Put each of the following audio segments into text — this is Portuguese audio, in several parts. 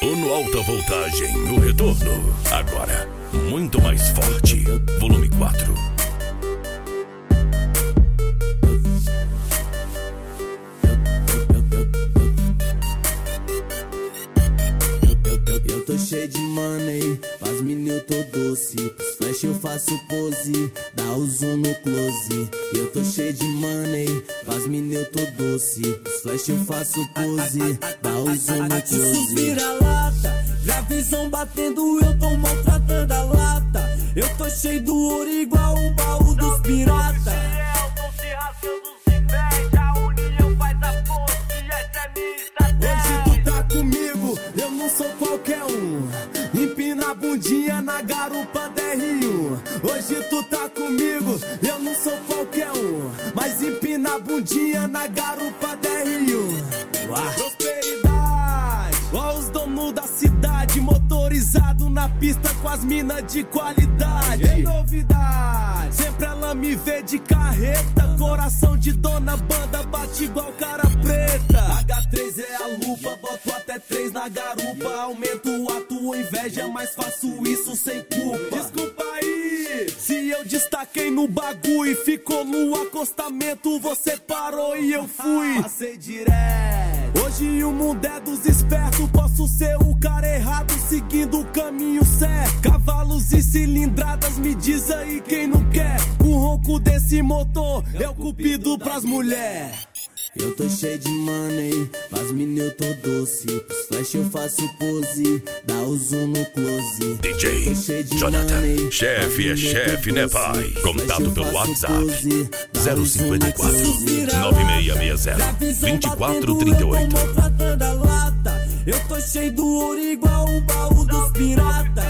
O No Alta Voltagem, o retorno. Agora, muito mais forte. Volume 4. Eu tô cheio de money, faz menino tô doce. Pros flash eu faço pose, dá o zoom no close. Eu tô cheio de money, faz menino eu tô doce. Pros flash eu faço pose, dá o zoom no close. Vira-lata, gravizão batendo, eu tô maltratando a lata. Eu tô cheio do ouro igual o baú dos piratas. Hoje tu tá comigo, eu não sou qualquer um. Empina a bundinha na garupa DR1. Hoje tu tá comigo, eu não sou qualquer um. Mas empina a bundinha na garupa DR1. Prosperidade, ó os donos da cidade. Motorizado na pista com as minas de qualidade. É novidade, sempre ela me vê de carreta. Coração de dona banda, bate igual cara preta. H3 é a lupa, boto até 3 na garupa. Aumento a tua inveja, mas faço isso sem culpa. Desculpa aí, se eu destaquei no bagulho e ficou no acostamento, você parou e eu fui. Passei direto. Hoje o mundo é dos espertos, posso ser o cara errado seguindo o caminho certo. Cavalos e cilindradas, me diz aí quem não quer. O ronco desse motor é o cupido pras mulheres. Eu tô cheio de money, faz menino eu tô doce. Pros flash eu faço pose, dá o zoom no close. DJ Jonathan, chefe é chefe, né pai? Contato pelo WhatsApp 054 9660 2438. Eu tô cheio do ouro igual o baú dos piratas.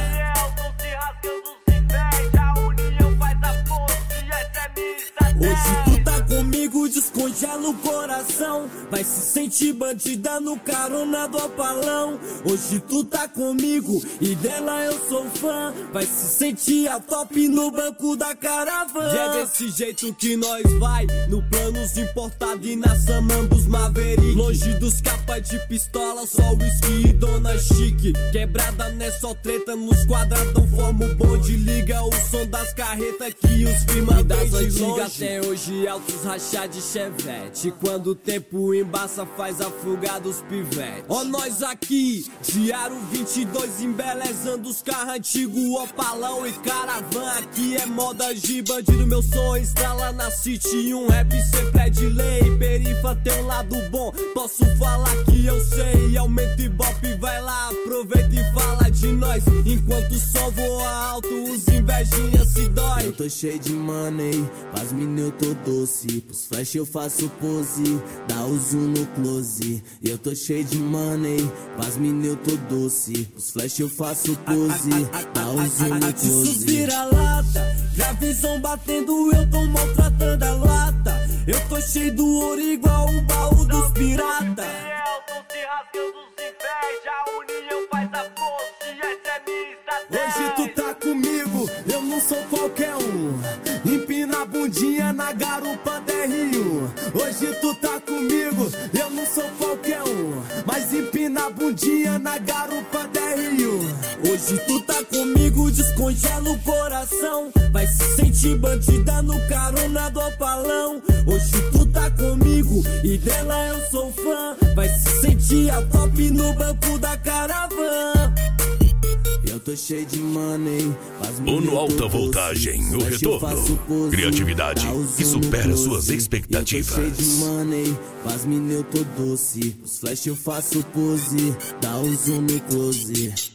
Hoje tu tá comigo, descongela o coração. Vai se sentir bandida no carona do opalão. Hoje tu tá comigo e dela eu sou fã. Vai se sentir a top no banco da caravana. E é desse jeito que nós vai, no planos importado e na Samambos Maverick. Longe dos capas de pistola, só whisky e dona chique. Quebrada não é só treta, nos quadradão forma o bonde. Liga o som das carretas que os firma das antigas. Até hoje altos rachar de chevette. Quando o tempo embaça faz afogar dos pivete. Ó nós aqui, Diário 22 embelezando os carros antigos. Opalão e caravan, aqui é moda de bandido. Meu som estrala na city, um rap sempre é de lei. Perifa tem um lado bom, posso falar que eu sei. Aumenta e bop, vai lá, aproveita e fala de nós. Enquanto o som voa alto, os invejinhas se dói. Eu tô cheio de money, faz menino eu tô doce. Pros flash eu faço pose, dá o zoom no close. Eu tô cheio de money, faz menino eu tô doce. Pros flash eu faço pose, dá o zoom no close. Vira-lata, gravizão batendo, eu tô maltratando a lata. Eu tô cheio do ouro igual o baú dos piratas. Hoje tu tá comigo, eu não sou qualquer um. Empina a bundinha na garupa DR1. Hoje tu tá comigo, eu não sou qualquer um. Mas empina a bundinha na garupa DR1. Hoje tu tá comigo, descongela o coração. Vai se sentir bandida no carona do opalão. Hoje tu tá comigo e dela eu sou fã. Vai se sentir a top no banco da caravana. Eu tô cheio de money, faz O No Alta Voltagem, o retorno. Criatividade que supera suas expectativas. Eu tô cheio de money, faz menino eu tô doce. Os flash eu faço pose, dá o zoom no close.